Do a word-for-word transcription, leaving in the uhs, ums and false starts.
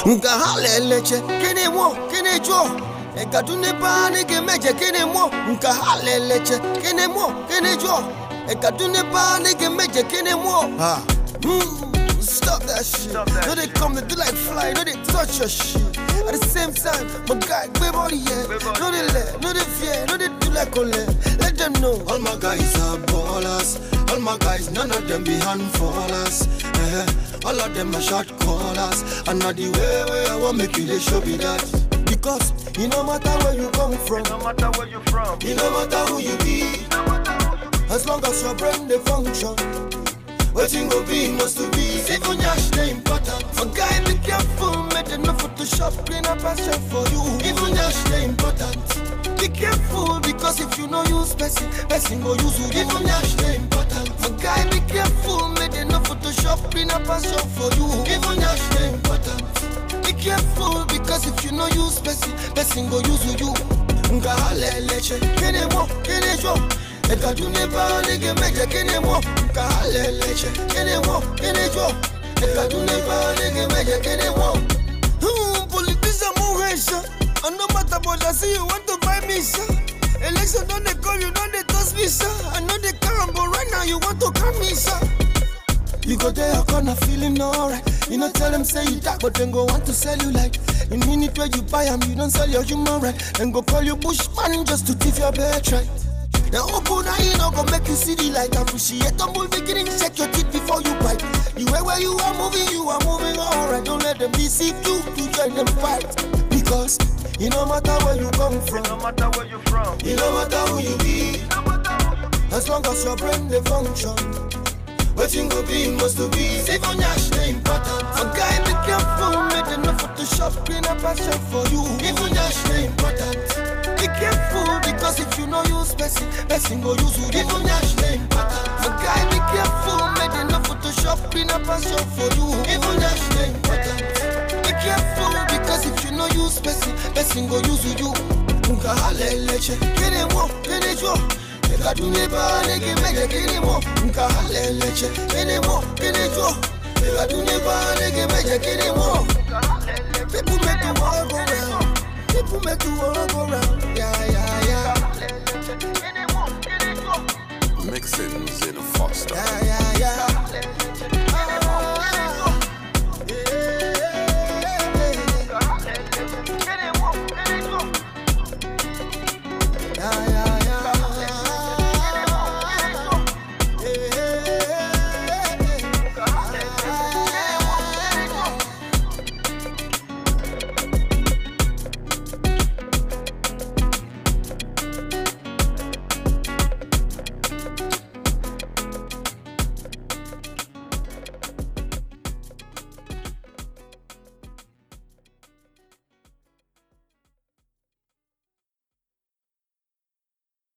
Nka haleleche kene mo kene jo e kadune pa ne ke meje kene mo nka haleleche kene mo kene jo e kadune pa ne ke meje kene mo ha stop that shit. Stop that no, they come to do like fly, no, they touch your shit. At the same time, my guy, baby, body, yeah. No, they let, no, they fear, no, they do like only. Let them know. All my guys are ballers. All my guys, none of them be handfallers. Eh, all of them are shot callers. And not the way where I want make you, they show me that. Because it no matter where you come from, no matter where you from, it no matter who you be, as long as your brain they function. Waiting go be must to be. Even yash they important. For guy be careful, make them no Photoshop clean up a shop for you. Even yash they important. Be careful because if you know use person, person go use you. Even yash they important. For guy be careful, make them no Photoshop clean up a shop for you. Even yash they important. Be careful because if you know use person, person go use you. Nga haleleche, kene mo, kene jo. E kadune pa ne ke meje kene mo nka haleleche kene mo kene jo e kadune pa ne ke meje kene mo hmm politician mo resha and no matter what I see you want to buy me sir election don't they call you don't they toss me sir I know they come but right now you want to come me sir you go there you're gonna feeling alright you know tell them say you dark but then go want to sell you like in minute where you buy them you don't sell your human right and go call you bushman just to thief your birthright. Now open eye no go make you see the light. Appreciate the move beginning, check your teeth before you bite. The way where you are moving, you are moving alright. Don't let them deceive you to join them fight. Because it no matter where you come from, no matter where you from, it no matter who you be, as long as your brain they function. Waiting go be must to be. Even yash they important. For guy be careful, make them no Photoshop clean up a shop for you. Even yash they important. Be careful because if you know use person, person go use you. Even yash they important. For guy be careful, make them no Photoshop clean up a shop for you. Even yash they important. Be careful because if you know use person, person go use you. Nka haleleche kene mo kene jo. E kadune pa ne ke meje kene mo nka haleleche kene mo kene jo. E kadune pa ne ke meje kene mo. People make the world go round. People make the world go round. Yeah, yeah, yeah. Mixins in a Foster. Yeah, yeah.